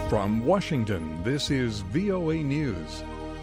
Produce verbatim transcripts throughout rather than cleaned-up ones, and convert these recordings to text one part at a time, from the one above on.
From Washington, this is V O A News.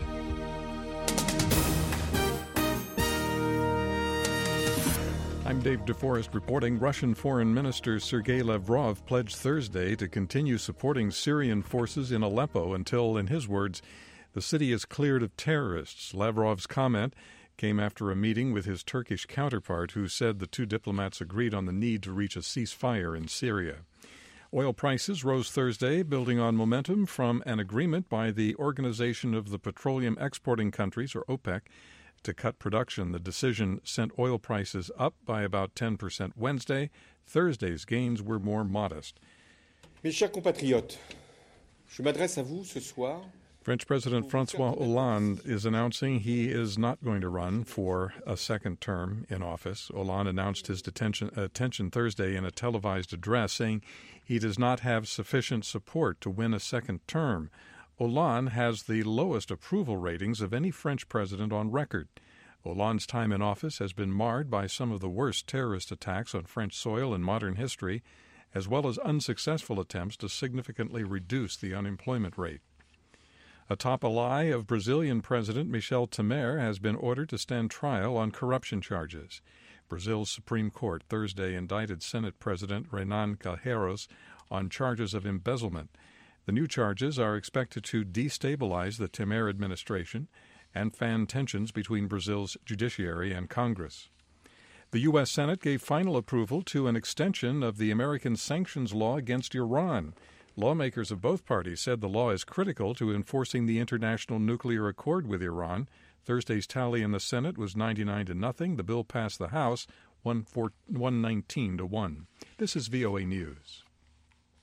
I'm Dave DeForest reporting. Russian Foreign Minister Sergei Lavrov pledged Thursday to continue supporting Syrian forces in Aleppo until, in his words, the city is cleared of terrorists. Lavrov's comment came after a meeting with his Turkish counterpart, who said the two diplomats agreed on the need to reach a ceasefire in Syria. Oil prices rose Thursday, building on momentum from an agreement by the Organization of the Petroleum Exporting Countries, or OPEC, to cut production. The decision sent oil prices up by about ten percent Wednesday. Thursday's gains were more modest. Mes chers compatriotes, je m'adresse à vous ce soir. French President François Hollande is announcing he is not going to run for a second term in office. Hollande announced his detention, attention Thursday in a televised address, saying he does not have sufficient support to win a second term. Hollande has the lowest approval ratings of any French president on record. Hollande's time in office has been marred by some of the worst terrorist attacks on French soil in modern history, as well as unsuccessful attempts to significantly reduce the unemployment rate. A top ally of Brazilian President Michel Temer has been ordered to stand trial on corruption charges. Brazil's Supreme Court Thursday indicted Senate President Renan Calheiros on charges of embezzlement. The new charges are expected to destabilize the Temer administration and fan tensions between Brazil's judiciary and Congress. The U S. Senate gave final approval to an extension of the American sanctions law against Iran. Lawmakers of both parties said the law is critical to enforcing the international nuclear accord with Iran. Thursday's tally in the Senate was ninety-nine to nothing. The bill passed the House one nineteen to one. This is V O A News.